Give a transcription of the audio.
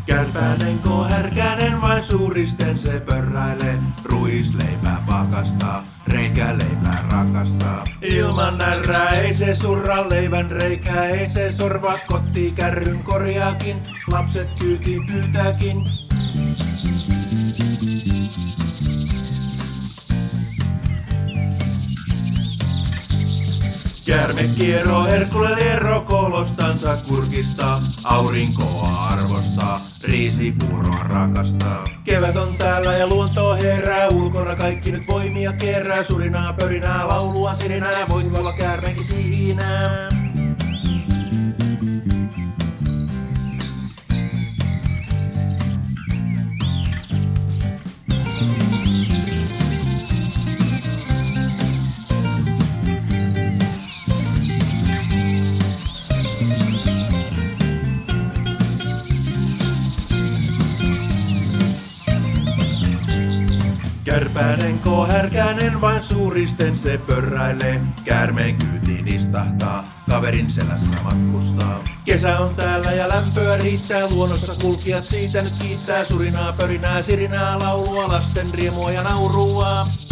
Kärpänenko härkänen vain suuristen se pörräilee. Ruisleipää pakastaa, reikäleipää rakastaa. Ilman närrää ei se surra, leivän reikää ei se sorva. Kotiin kärryn korjaakin, lapset kyytiin pyytääkin. Käärme kiero, Herkule liero, kolostansa kurkistaa. Aurinkoa arvostaa, riisipuuroa rakastaa. Kevät on täällä ja luonto herää, ulkona kaikki nyt voimia kerää. Surinaa, pörinää, laulua, sirinää, voit olla käärmeenkin siinä. Kärpänenko härkänen vain suuristen se pörräilee. Käärmeen kyytiin istahtaa, kaverin selässä matkustaa. Kesä on täällä ja lämpöä riittää, luonnossa kulkijat siitä nyt kiittää. Surinaa, pörinää, sirinää, laulua, lasten riemua ja naurua.